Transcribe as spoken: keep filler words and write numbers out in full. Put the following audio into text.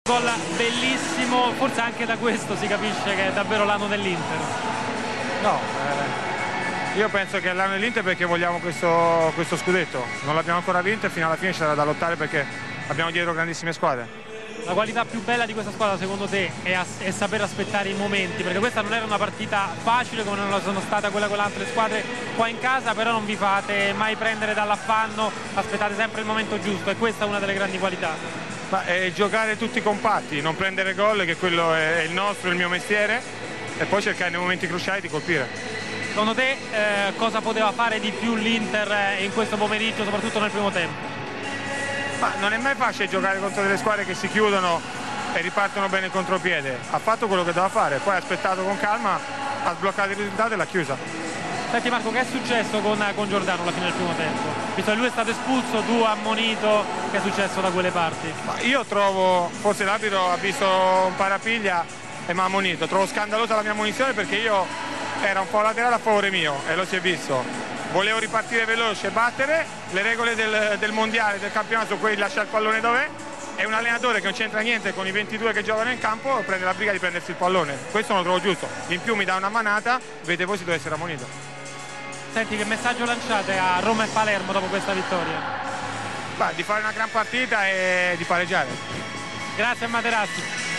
Gol bellissimo, forse anche da questo si capisce che è davvero l'anno dell'Inter. No, eh, io penso che è l'anno dell'Inter perché vogliamo questo, questo scudetto. Non l'abbiamo ancora vinto e fino alla fine ci sarà da lottare perché abbiamo dietro grandissime squadre. La qualità più bella di questa squadra secondo te è, a, è saper aspettare i momenti, perché questa non era una partita facile come non lo sono stata quella con le altre squadre qua in casa, però non vi fate mai prendere dall'affanno, aspettate sempre il momento giusto e questa è una delle grandi qualità. Ma è giocare tutti compatti, non prendere gol, che quello è il nostro, il mio mestiere, e poi cercare nei momenti cruciali di colpire. Secondo te eh, cosa poteva fare di più l'Inter in questo pomeriggio, soprattutto nel primo tempo? Ma non è mai facile giocare contro delle squadre che si chiudono e ripartono bene in contropiede. Ha fatto quello che doveva fare, poi ha aspettato con calma, ha sbloccato il risultato e l'ha chiusa. Senti Marco, che è successo con, con Giordano alla fine del primo tempo? Visto che lui è stato espulso, tu ammonito, che è successo da quelle parti? Ma io trovo, forse l'arbitro ha visto un parapiglia e mi ha ammonito. Trovo scandalosa la mia ammonizione perché io era un po' laterale a favore mio e lo si è visto. Volevo ripartire veloce e battere, le regole del, del mondiale, del campionato sono quelle di lasciare il pallone dov'è, e un allenatore che non c'entra niente con i ventidue che giocano in campo prende la briga di prendersi il pallone. Questo non lo trovo giusto. In più mi dà una manata, vedete voi se deve essere ammonito. Senti, che messaggio lanciate a Roma e Palermo dopo questa vittoria? Beh, di fare una gran partita e di pareggiare. Grazie a Materazzi.